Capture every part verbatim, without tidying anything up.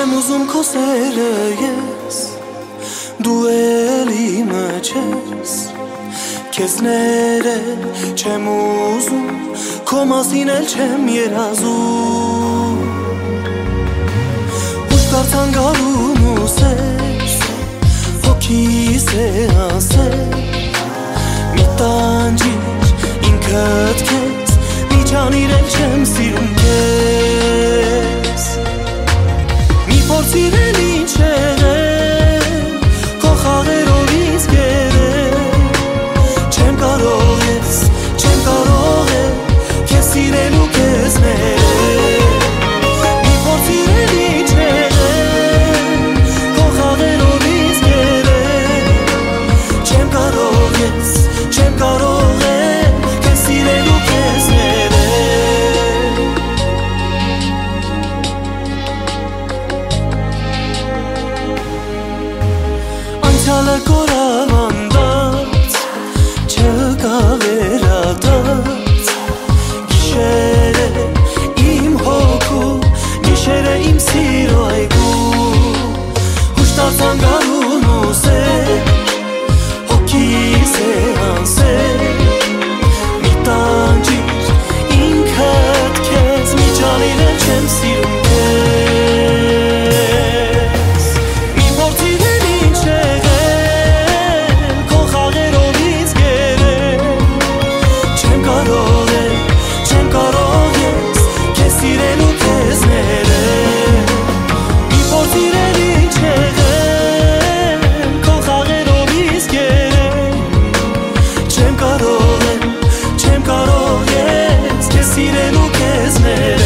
Չեմ ուզում քո սերը ես, դու էլի մչես, քեզ ներել չեմ ուզում, քո մասին էլ չեմ երազում։ Ուշ դարձան գարուն ու սեր, հոգիս է անսեր, մի տանջիր ինքդ քեզ, մի ջանիր էլ չեմ սիրում քեզ։ Մի փորձիր էլ ինչ եղել, քո խաղերով ինձ գերել, չեմ կարող ես, չեմ կարող էլ, քեզ սիրել ու քեզ ներել։ Մի փորձիր էլ ինչ եղել, քո խաղերով ինձ գերել, չեմ կարող ես, չեմ կարող էլ, քեզ սիրել ու քեզ ներել։ Անցյալը կորավանդած, չկա վերադարձ, գիշերը իմ հոգու, գիշերը իմ սիրո այգու, հուշ դարձան գարուն ու սեր, հոգիս է անսեր, մի տանջիր ինքդ քեզ, մի ջանիր էլ չեմ սիրում քեզ։ Մի փորձիր էլ ինչ եղել, քո խաղերով ինձ գերել, չեմ կարող էլ, չեմ կարող ես, քեզ սիրել ու քեզ ներել։ Մի փորձիր էլ ինչ եղել, քո խաղերով ինձ գերել, չեմ կարող էլ, չեմ կարող ես, քեզ սիրել ու քեզ ներել։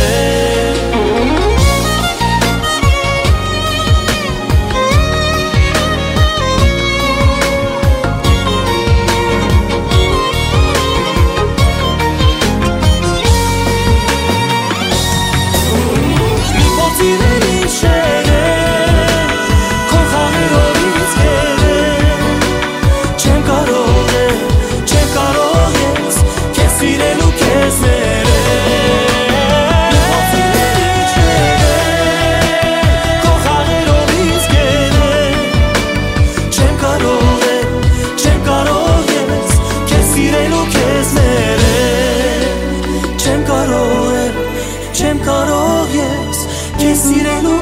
Մի փորձիր էլ ինչ եղել, քո խաղերով ինձ գերել, չեմ կարող էլ, չեմ կարող ես, քեզ սիրել ու քեզ ներել։ Մի փորձիր էլ ինչ եղել, քո խաղերով ինձ գերել, չեմ կարող էլ, չեմ կարող ես, քեզ սիրել ու քեզ ներել։ Չեմ կարող էլ, չեմ կարող ես, քեզ սիրել ու